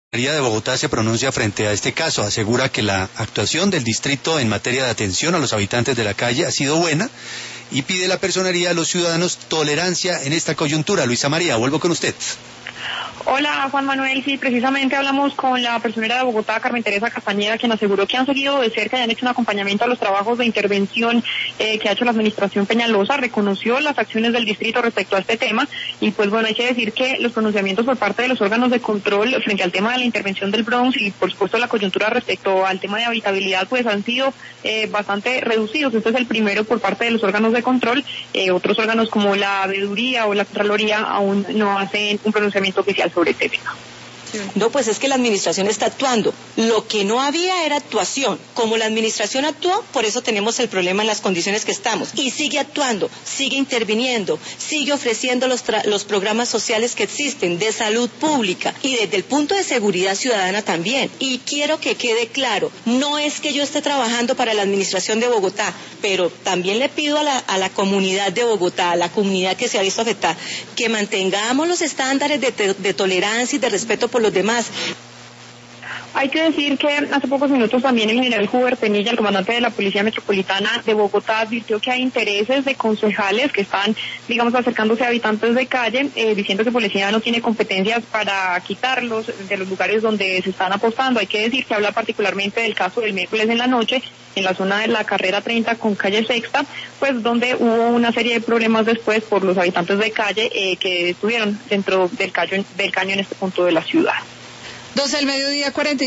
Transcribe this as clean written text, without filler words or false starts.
La de Bogotá se pronuncia frente a este caso, asegura que la actuación del distrito en materia de atención a los habitantes de la calle ha sido buena y pide la personería a los ciudadanos tolerancia en esta coyuntura. Luisa María, vuelvo con usted. Hola Juan Manuel, sí, precisamente hablamos con la personera de Bogotá, Carmen Teresa Castañeda, quien aseguró que han seguido de cerca y han hecho un acompañamiento a los trabajos de intervención que ha hecho la administración Peñalosa. Reconoció las acciones del distrito respecto a este tema y pues bueno, hay que decir que los pronunciamientos por parte de los órganos de control frente al tema de la intervención del Bronx y por supuesto la coyuntura respecto al tema de habitabilidad pues han sido bastante reducidos. Este es el primero por parte de los órganos de control. Otros órganos como la Veeduría o la Contraloría aún no hacen un pronunciamiento oficial sobre este tema. No, pues es que la administración está actuando. Lo que no había era actuación. Como la administración actuó, por eso tenemos el problema en las condiciones que estamos. Y sigue actuando, sigue interviniendo, sigue ofreciendo los programas sociales que existen de salud pública y desde el punto de seguridad ciudadana también. Y quiero que quede claro, no es que yo esté trabajando para la administración de Bogotá, pero también le pido a la comunidad de Bogotá, a la comunidad que se ha visto afectada, que mantengamos los estándares de tolerancia y de respeto por los demás. Hay que decir que hace pocos minutos también el general Hubert Penilla, el comandante de la Policía Metropolitana de Bogotá, advirtió que hay intereses de concejales que están, digamos, acercándose a habitantes de calle, diciendo que policía no tiene competencias para quitarlos de los lugares donde se están apostando. Hay que decir que habla particularmente del caso del miércoles en la noche, en la zona de la carrera 30 con calle Sexta, pues donde hubo una serie de problemas después por los habitantes de calle que estuvieron dentro del caño en este punto de la ciudad. 12 del mediodía, 40.